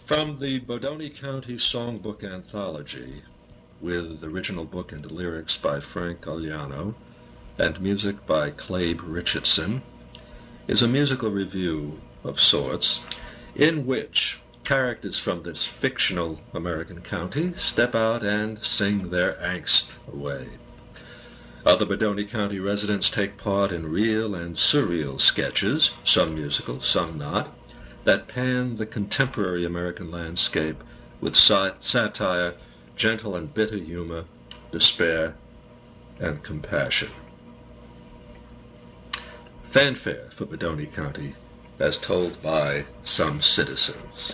From the Bodoni County Songbook Anthology, with original book and lyrics by Frank Galliano and music by Clabe Richardson, is a musical review of sorts in which characters from this fictional American county step out and sing their angst away. Other Bodoni County residents take part in real and surreal sketches, some musical, some not, that pan the contemporary American landscape with satire, gentle and bitter humor, despair, and compassion. Fanfare for Bodoni County, as told by some citizens.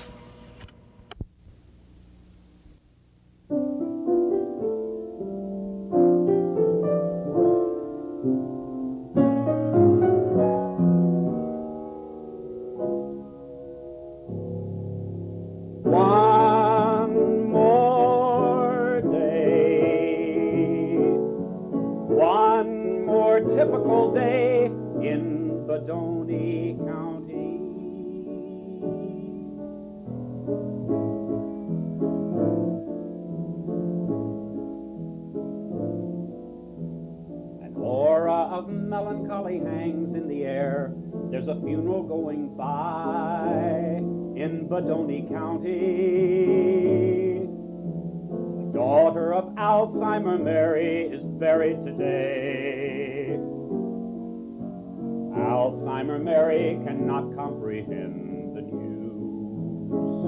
One more day, one more typical day in Bodoni County. An aura of melancholy hangs in the air. There's a funeral going by in Bodoni County. The daughter of Alzheimer Mary is buried today. Alzheimer Mary cannot comprehend the news.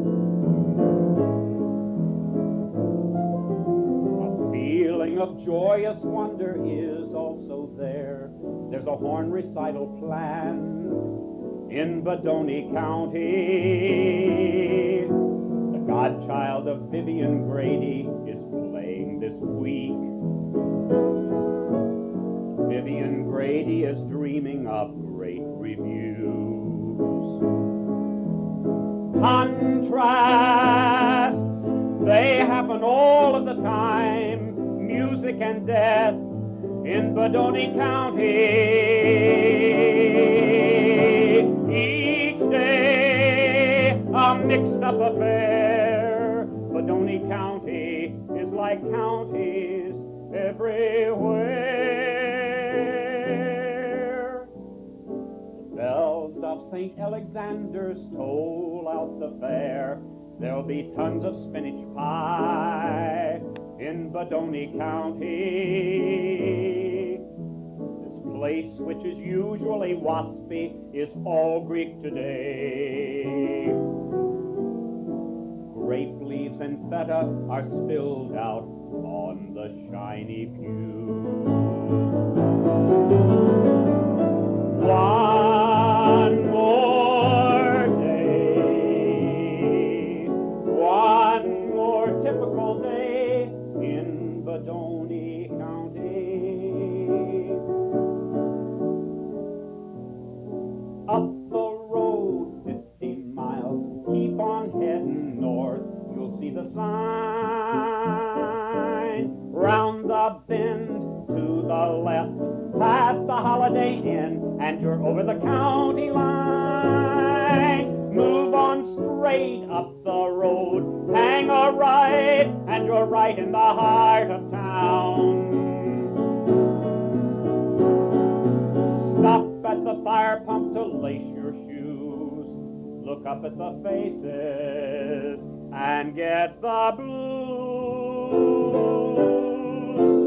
A feeling of joyous wonder is also there. There's a horn recital planned in Bodoni County. The godchild of Vivian Grady is playing this week. Vivian Grady is dreaming of great reviews. Contrasts, they happen all of the time. Music and death in Bodoni County. Each day a mixed up affair. Bodoni County is like counties everywhere. The bells of St. Alexander's toll out the fair. There'll be tons of spinach pie in Bodoni County. This place, which is usually waspy, is all Greek today. Grape leaves and feta are spilled out on the shiny pews. One more day, one more typical day in Bodoni County. Up the road 50 miles, keep on heading north, you'll see the sign. Round the bend to the left, past the Holiday Inn, and you're over the county line. Move on straight up the road, hang a right, and you're right in the heart of town. Stop at the fire pump to lace your shoes. Look up at the faces and get the blues.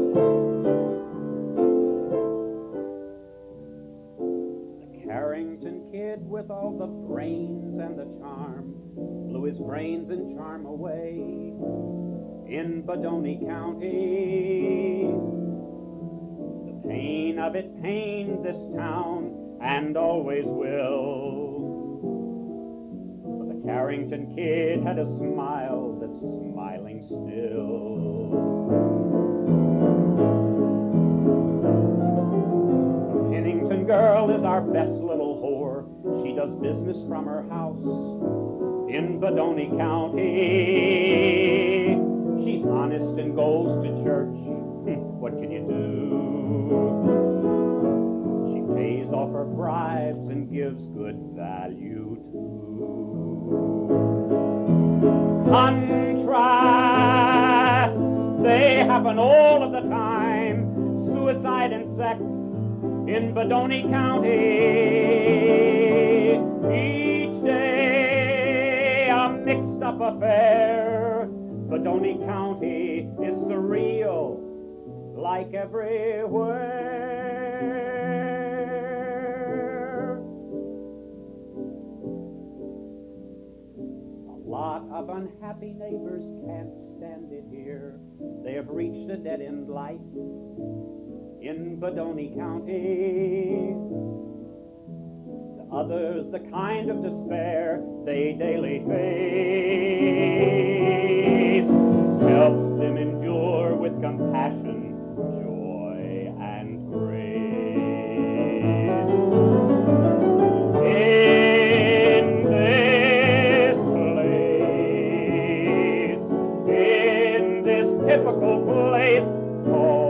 The Carrington kid with all the brains and the charm blew his brains and charm away in Bodoni County. The pain of it pained this town and always will. But the Carrington kid had a smile that's smiling still. The Pennington girl is our best little whore. She does business from her house in Bodoni County. She's honest and goes to church. What can you do? She pays off her bribes and gives good value too. happen all of the time. Suicide and sex in Bodoni County. Each day a mixed up affair. Bodoni County is surreal like everywhere. A lot of unhappy neighbors can't stand it here. They have reached a dead-end life in Bodoni County. To others, the kind of despair they daily face helps them endure with compassion, joy, and grace. In this place, in this typical place called